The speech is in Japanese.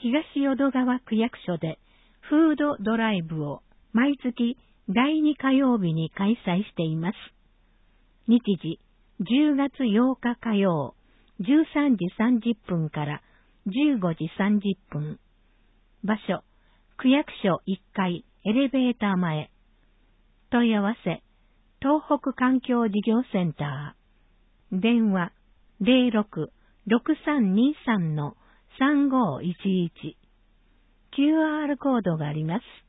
東淀川区役所でフードドライブを毎月第2火曜日に開催しています。日時、10月8日火曜、13時30分から15時30分。場所、区役所1階エレベーター前。問い合わせ、東北環境事業センター。電話、06-6323-3511。QR コードがあります。